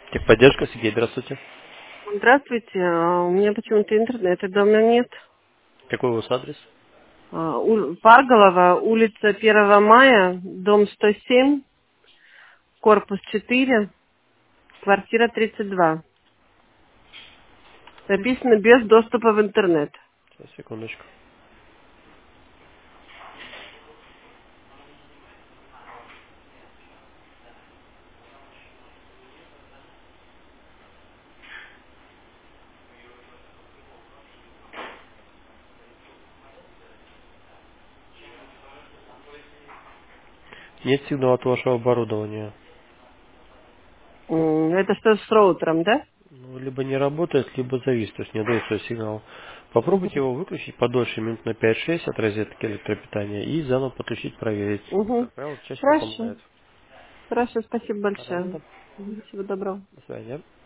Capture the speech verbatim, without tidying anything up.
Техподдержка, Сергей, здравствуйте. Здравствуйте. А, У меня почему-то интернета дома нет. Какой у вас адрес? А, у- Парголова, улица первого мая, дом сто семь, корпус четыре, квартира тридцать два. Написано без доступа в интернет. Сейчас, секундочку. Нет сигнала от вашего оборудования. М, Это что с роутером, да? Ну, либо не работает, либо завис, то есть не дает свой сигнал. Попробуйте Угу. его выключить подольше, минут на пять-шесть от розетки электропитания и заново подключить, проверить. Угу. Как правило, чаще всего Хорошо. помогает. Хорошо, спасибо большое. Пожалуйста. Мгм. Всего доброго. До свидания.